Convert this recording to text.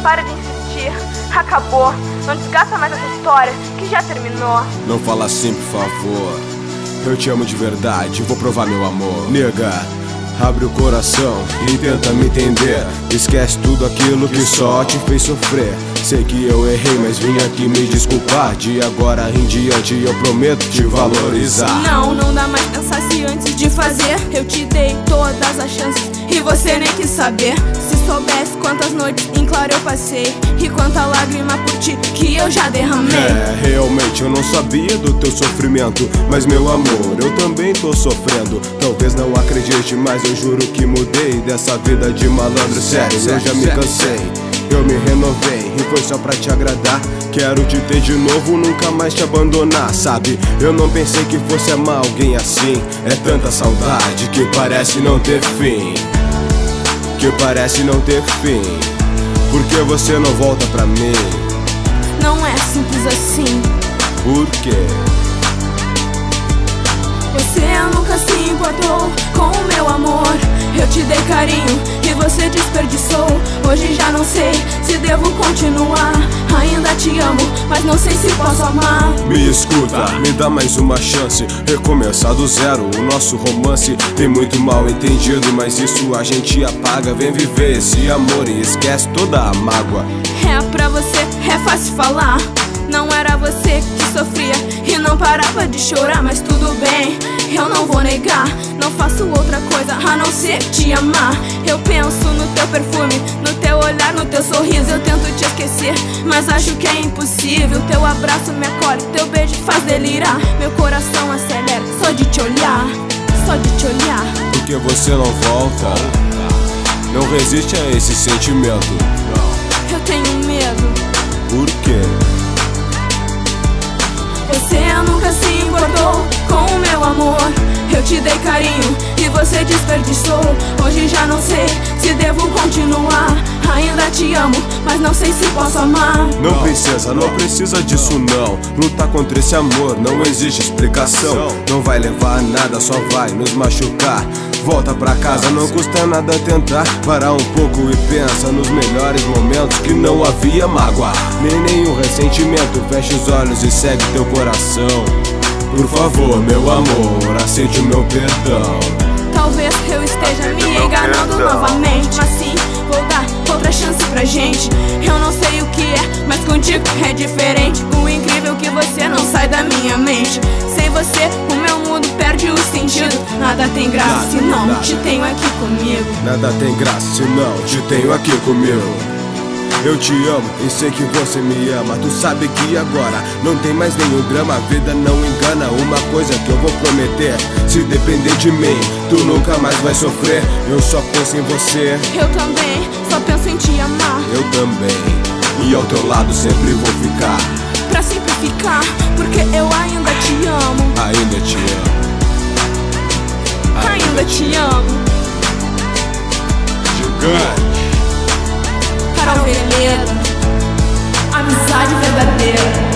para de insistir. Acabou, não desgasta mais essa história que já terminou. Não fala assim, por favor. Eu te amo de verdade, vou provar meu amor. Nega, abre o coração e tenta me entender. Esquece tudo aquilo que só te fez sofrer. Sei que eu errei, mas vim aqui me desculpar. De agora em diante eu prometo te valorizar. Não dá mais pensasse antes de fazer. Eu te dei todas as chances e você nem quis saber. Se soubesse quantas noites em claro eu passei e quanta lágrima por ti que eu já derramei. Realmente eu não sabia do teu sofrimento, mas meu amor, eu também tô sofrendo. Talvez não acredite, mas eu juro que mudei dessa vida de malandro. Sério, eu já me cansei, eu me renovei e foi só pra te agradar. Quero te ter de novo, nunca mais te abandonar, sabe? Eu não pensei que fosse amar alguém assim. É tanta saudade que parece não ter fim. Que parece não ter fim. Por que você não volta pra mim? Não é simples assim. Por quê? Você nunca se importou com o meu amor. Eu te dei carinho e você desperdiçou. Hoje já não sei se devo continuar. Ainda te amo, mas não sei se posso amar. Me escuta, me dá mais uma chance. Recomeçar do zero, o nosso romance tem muito mal entendido, mas isso a gente apaga. Vem viver esse amor e esquece toda a mágoa. É pra você, é fácil falar. Não era você que sofria e não parava de chorar, mas tudo bem, eu não vou negar. Não faço outra coisa a não ser te amar. Eu penso no teu perfume, no teu olhar, no teu sorriso. Eu tento te esquecer, mas acho que é impossível. Teu abraço me acolhe, teu beijo faz delirar. Meu coração acelera só de te olhar, só de te olhar. Por que você não volta? Não resiste a esse sentimento. Eu tenho medo. Por quê? Você nunca se importou com o meu amor. Eu te dei carinho e você desperdiçou. Hoje já não sei se devo continuar. Ainda te amo, mas não sei se posso amar. Não, princesa, não precisa disso não. Lutar contra esse amor não existe explicação. Não vai levar a nada, só vai nos machucar. Volta pra casa, não custa nada tentar. Parar um pouco e pensa nos melhores momentos, que não havia mágoa, nem nenhum ressentimento. Fecha os olhos e segue teu coração. Por favor, meu amor, aceite o meu perdão. Talvez eu esteja me enganando novamente, mas sim, vou dar outra chance pra gente. Eu não sei o que é, mas contigo é diferente. O incrível é que você não sai da minha mente. Sem você, o meu mundo perde o sentido. Nada tem graça se não te tenho aqui comigo. Nada tem graça se não te tenho aqui comigo. Eu te amo e sei que você me ama. Tu sabe que agora não tem mais nenhum drama. A vida não engana, uma coisa que eu vou prometer: se depender de mim, tu nunca mais vai sofrer. Eu só penso em você. Eu também, só penso em te amar. Eu também, e ao teu lado sempre vou ficar. Pra sempre ficar, porque eu ainda te amo. Ainda te amo. Ainda te amo. Gigante. Carol Vermelho, amizade verdadeira.